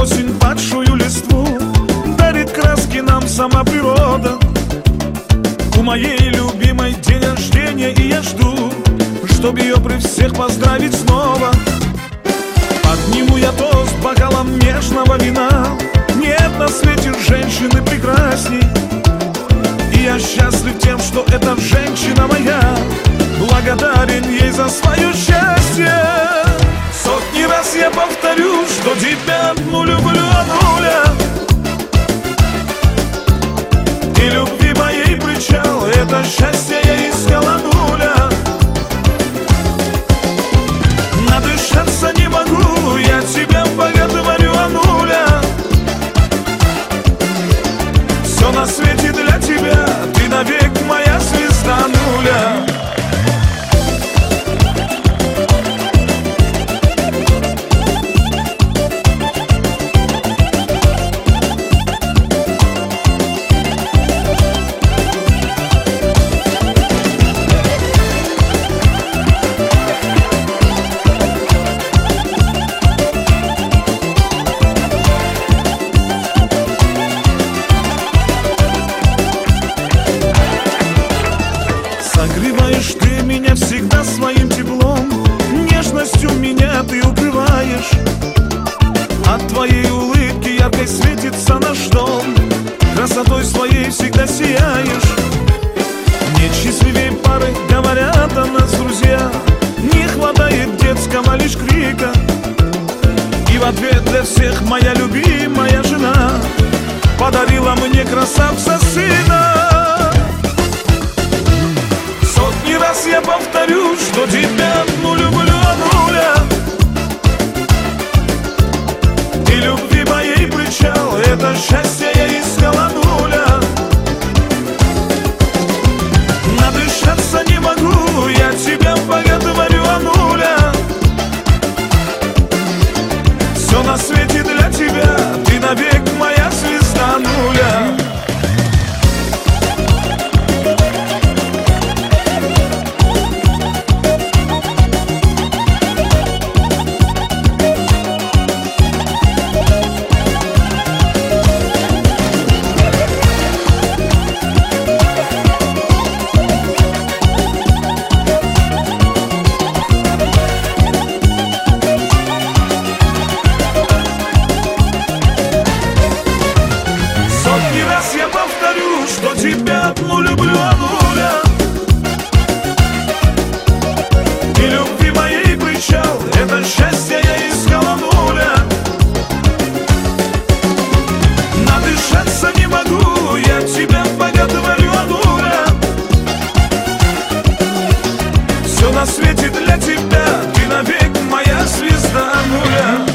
осень падшую листву, дарит краски нам сама природа. У моей любимой день рождения, и я жду, чтоб ее при всех поздравить снова. Подниму я тост бокалом нежного вина. Нет на свете женщины прекрасней, и я счастлив тем, что эта женщина моя. Благодарен ей за свое счастье. Сотни раз я повторю, что тебя одну люблю от нуля. И любви моей причал, это счастье я искал от нуля. Надышаться не могу, я тебя боготворю от нуля. Все на свете для тебя, ты навек моя звезда нуля. Согреваешь ты меня всегда своим теплом, нежностью меня ты укрываешь. От твоей улыбки яркой светится наш дом, красотой своей всегда сияешь. Нет счастливей пары, говорят о нас друзья, не хватает детского лишь крика. И в ответ для всех моя любимая жена подарила мне красавца сына. Раз я повторю, что тебя одну люблю от нуля. И любви моей причал, это счастье я искал от нуля. Надышаться не могу, я тебя боготворю от нуля. Все на свете для тебя, ты навек моя звезда нуля. Я повторю, что тебя одну люблю от нуля. И любви моей причал, это счастье я искал от нуля. Надышаться не могу, я тебя боготворю от нуля. Все на свете для тебя, ты навек моя звезда нуля.